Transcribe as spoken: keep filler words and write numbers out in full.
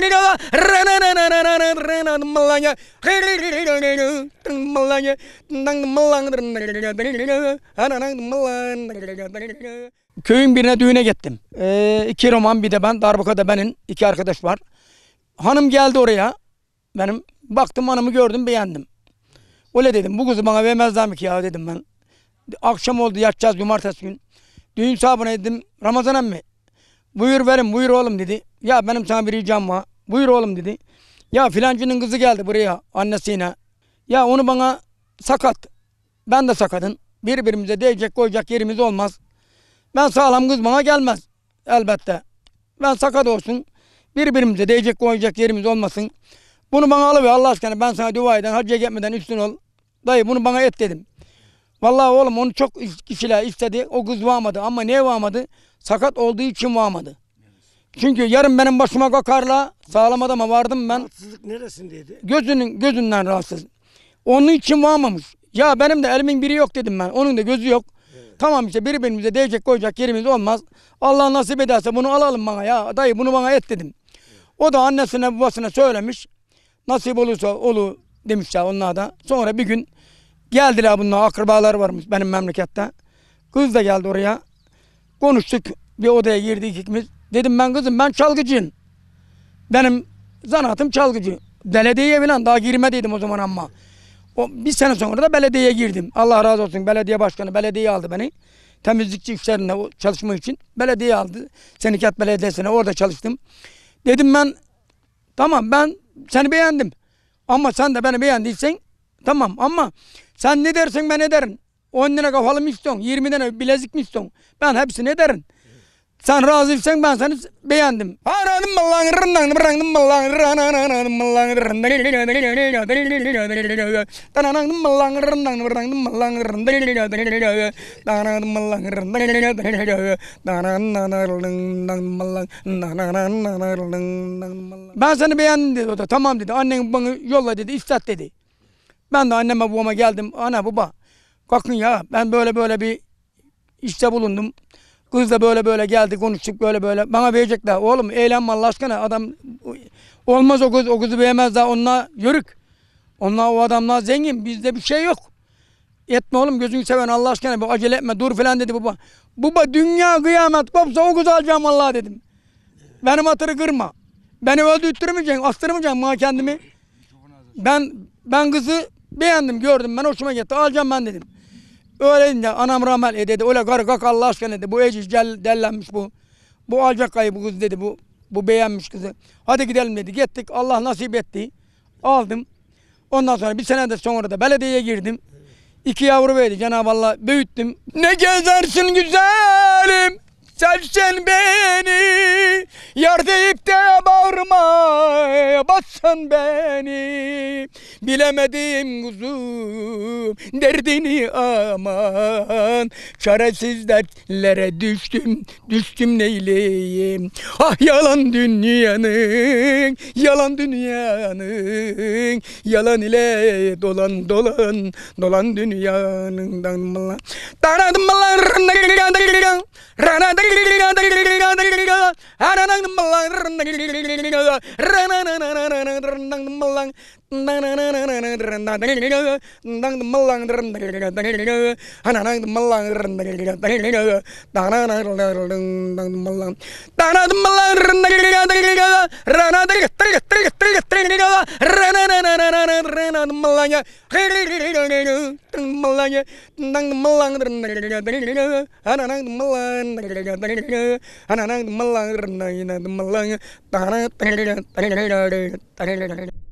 Köyün birine düğüne gittim. Ee, iki roman bir de ben, darbukada benim iki arkadaş var. Hanım geldi oraya. Benim baktım hanımı gördüm beğendim. Öyle dedim bu kızı bana vermezler mi ki ya dedim ben. Akşam oldu yatacağız cumartesi gün. Düğün sahibi dedim Ramazan emmi. Buyur verin buyur oğlum dedi. Ya benim sana bir ricam var. Buyur oğlum dedi. Ya filancının kızı geldi buraya annesiyle. Ya onu bana sakat. Ben de sakatım. Birbirimize değecek koyacak yerimiz olmaz. Ben sağlam kız bana gelmez. Elbette. Ben sakat olsun. Birbirimize değecek koyacak yerimiz olmasın. Bunu bana alıver Allah aşkına ben sana dua eden hacca gitmeden üstün ol. Dayı bunu bana et dedim. Vallahi oğlum onu çok kişiler istedi. O kız varmadı ama niye varmadı? Sakat olduğu için varmadı. Çünkü yarın benim başıma kakarla sağlam adama vardım ben. Rahatsızlık neresindeydi? Gözünün gözünden rahatsız. Onun için varmamış. Ya benim de elimin biri yok dedim ben. Onun da gözü yok. Evet. Tamam işte birbirimize değecek koyacak yerimiz olmaz. Allah nasip ederse bunu alalım bana ya. Dayı bunu bana et dedim. Evet. O da annesine babasına söylemiş. Nasip olursa olur demişler onlar da. Sonra bir gün geldiler bunlar akrabalar varmış benim memlekette. Kız da geldi oraya. Konuştuk bir odaya girdik ikimiz. Dedim ben kızım ben çalgıcıyım. Benim zanaatım çalgıcı. Belediyeye falan daha girmediydim o zaman ama. O bir sene sonra da belediyeye girdim. Allah razı olsun belediye başkanı belediye aldı beni. Temizlikçi işlerinde çalışma için belediye aldı. Senikat Belediyesi'ne orada çalıştım. Dedim ben tamam ben seni beğendim. Ama sen de beni beğendiysen tamam ama sen ne dersen ben ederim. on lira kafalı mı istiyorsun? yirmi lira bilezik mi istiyorsun? Ben hepsini ederim. Sen razıysan ben seni beğendim. Ben seni beğendim dedi o da. Tamam dedi. Annen bana yolla dedi. İstat dedi. Ben de anneme babama geldim. Ana baba kalkın ya ben böyle böyle bir işte bulundum. Kız da böyle böyle geldi konuştuk böyle böyle. Bana verecekler. Oğlum eğlenme Allah aşkına adam olmaz o kız o kızı beğenmez daha onlar yörük. Onlar o adamlar zengin bizde bir şey yok. Etme oğlum gözünü seven Allah aşkına bu acele etme dur falan dedi baba. Baba dünya kıyamet kopsa o kızı alacağım Allah dedim. Benim hatırı kırma. Beni öldürtmeyeceksin astırmayacaksın bana kendimi. Ben ben kızı beğendim gördüm ben hoşuma gitti alacağım ben dedim. Öyle deyince anam rahmet e dedi. Öyle karı kalk Allah aşkına dedi. Bu eciş dellenmiş bu. Bu alacak kayı bu kız dedi. Bu bu beğenmiş kızı. Hadi gidelim dedi. Gittik. Allah nasip etti. Aldım. Ondan sonra bir sene de sonra da belediyeye girdim. İki yavru verdi. Cenab-ı Allah büyüttüm. Ne gezersin güzelim. Sevsen beni, yar deyip de bağırma, bassan beni. Bilemedim kuzum, derdini aman. Çaresiz dertlere düştüm, düştüm neyleyim. Ah yalan dünyanın, yalan dünyanın. Yalan ile dolan dolan, dolan dünyanın. Danadım Ana